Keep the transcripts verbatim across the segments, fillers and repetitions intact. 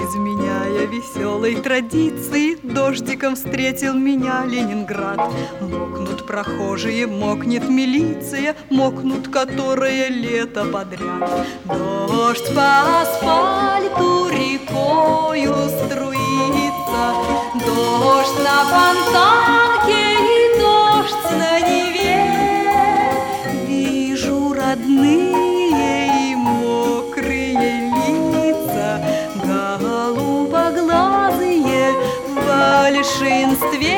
изменяя веселой традиции, дождиком встретил меня Ленинград. Мокнут прохожие, мокнет милиция, мокнут которые лето подряд. Дождь по асфальту рекою струится, дождь на фонтанке и дождь на Неве. Вижу родные и мокрые лица, голубоглазые в большинстве,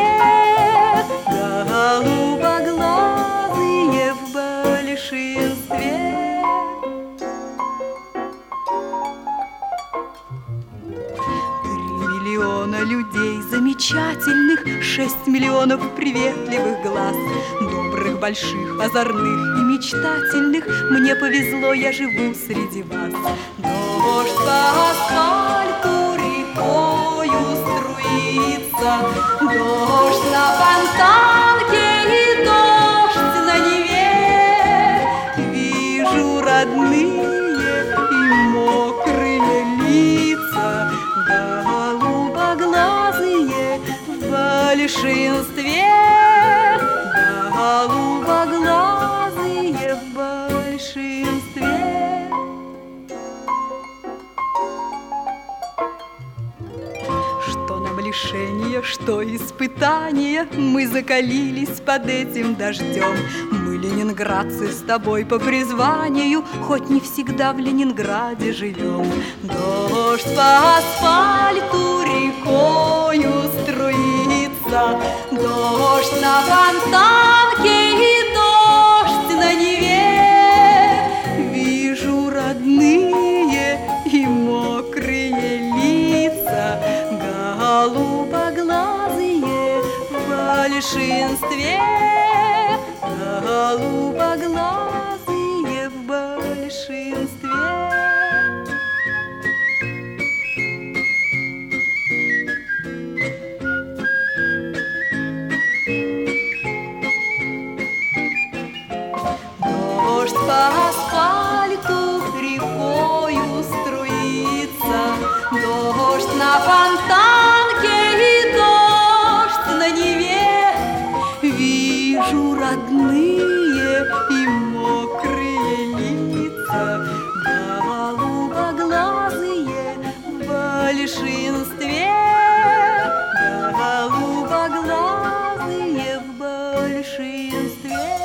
голубоглазые в большинстве. Три миллиона людей замечательных, шесть миллионов приветливых глаз, добрых, больших, озорных и мечтательных. Мне повезло, я живу среди вас. Дождь по асфальту рекою струится, дождь на фонтанке и дождь на Неве. Вижу родные и мокрые лица, голубоглазые в большинстве, голубоглазые в большинстве. Что нам лишение, что испытание, мы закалились под этим дождем. Мы, ленинградцы, с тобой по призванию, хоть не всегда в Ленинграде живем. Дождь по асфальту рекою струится, дождь на фонтанке и дождь на Неве. Вижу родные и мокрые лица, голубоглазые в большинстве, голубоглазые в большинстве. Дождь по асфальту рекою струится, дождь на фонтанке и дождь на Неве. Вижу родные и мокрые лица, голубоглазые в большинстве, голубоглазые в большинстве.